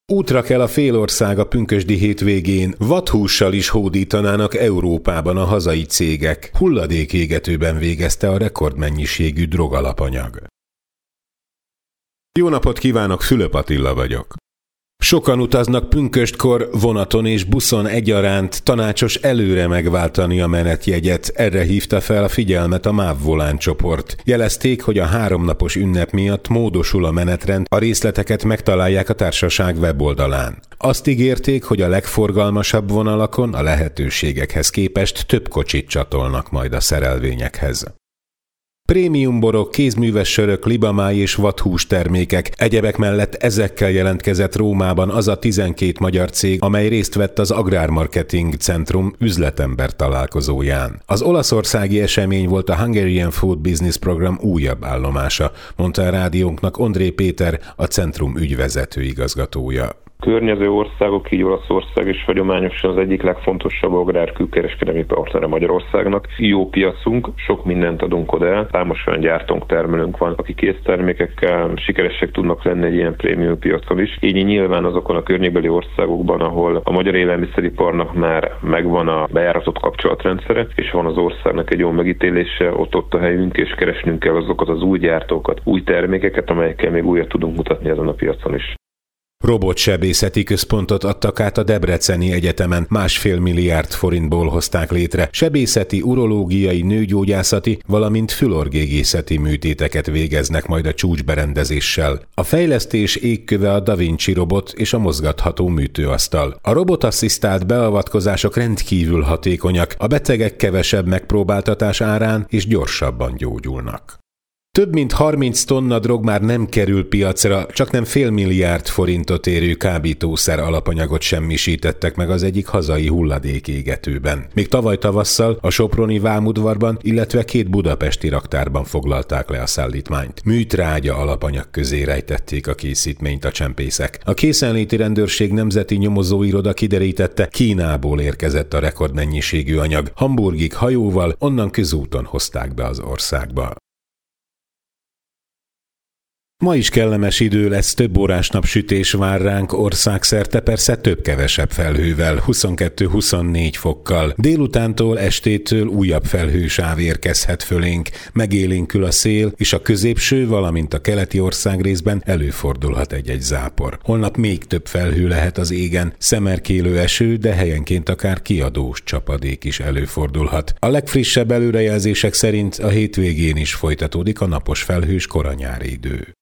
Útra kell a félország a pünkösdi hétvégén, vadhússal is hódítanának Európában a hazai cégek. Hulladékégetőben végezte a rekordmennyiségű drogalapanyag. Jó napot kívánok, Fülöp Attila vagyok. Sokan utaznak pünköstkor vonaton és buszon egyaránt, tanácsos előre megváltani a menetjegyet, erre hívta fel a figyelmet a MÁV Volán csoport. Jelezték, hogy a 3 napos ünnep miatt módosul a menetrend, a részleteket megtalálják a társaság weboldalán. Azt ígérték, hogy a legforgalmasabb vonalakon a lehetőségekhez képest több kocsit csatolnak majd a szerelvényekhez. Prémiumborok, kézműves sörök, libamáj és vadhús termékek, egyebek mellett ezekkel jelentkezett Rómában az a 12 magyar cég, amely részt vett az Agrármarketing Centrum üzletember találkozóján. Az olaszországi esemény volt a Hungarian Food Business Program újabb állomása, mondta a rádiónknak Ondré Péter, a centrum ügyvezető igazgatója. Környező országok, így Olaszország is hagyományosan az egyik legfontosabb agrárkülkereskedelmi partnere Magyarországnak. Jó piacunk, sok mindent adunk oda el, számos olyan gyártónk, termelőnk van, akik késztermékekkel sikeresek tudnak lenni egy ilyen prémium piacon is. Így nyilván azokon a környékbeli országokban, ahol a magyar élelmiszeriparnak már megvan a bejáratott kapcsolatrendszere, és van az országnak egy jó megítélése, ott a helyünk, és keresnünk kell azokat az új gyártókat, új termékeket, amelyekkel még újat tudunk mutatni ezen a piacon is. Robotsebészeti központot adtak át a Debreceni Egyetemen, 1,5 milliárd forintból hozták létre. Sebészeti, urológiai, nőgyógyászati, valamint fülorgégészeti műtéteket végeznek majd a csúcsberendezéssel. A fejlesztés égköve a Da Vinci robot és a mozgatható műtőasztal. A robotasszisztált beavatkozások rendkívül hatékonyak, a betegek kevesebb megpróbáltatás árán és gyorsabban gyógyulnak. Több mint 30 tonna drog már nem kerül piacra, csaknem 500 milliárd forintot érő kábítószer alapanyagot semmisítettek meg az egyik hazai hulladékégetőben. Még tavaly tavasszal a soproni vámudvarban, illetve 2 budapesti raktárban foglalták le a szállítmányt. Műtrágya alapanyag közé rejtették a készítményt a csempészek. A készenléti rendőrség nemzeti nyomozóiroda kiderítette, Kínából érkezett a rekordmennyiségű anyag. Hamburgig hajóval, onnan közúton hozták be az országba. Ma is kellemes idő lesz, több órás napsütés vár ránk országszerte, persze több-kevesebb felhővel, 22-24 fokkal. Délutántól, estétől újabb felhősáv érkezhet fölénk, megélénkül a szél, és a középső, valamint a keleti országrészben előfordulhat egy-egy zápor. Holnap még több felhő lehet az égen, szemerkélő eső, de helyenként akár kiadós csapadék is előfordulhat. A legfrissebb előrejelzések szerint a hétvégén is folytatódik a napos felhős koranyári idő.